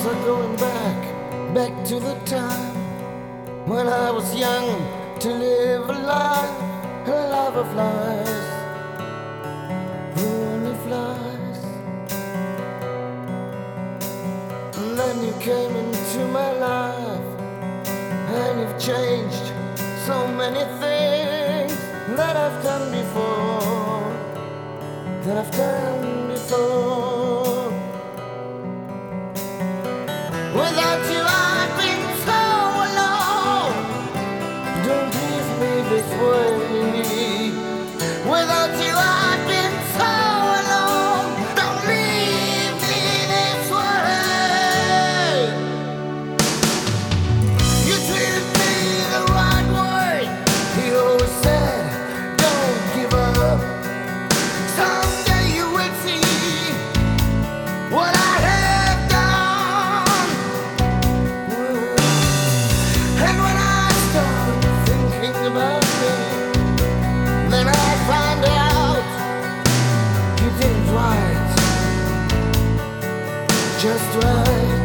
are going back to the time when I was young to live a life of lies, who only flies. And then you came into my life, and you've changed so many things that I've done before, Without you I've been so alone. Don't leave me this way. Without you I've been so alone. Don't leave me this way. You treated me the right way. He always said, don't give up. Someday you will see what I have done. And when I start thinking about me, then I find out you did it right, just right.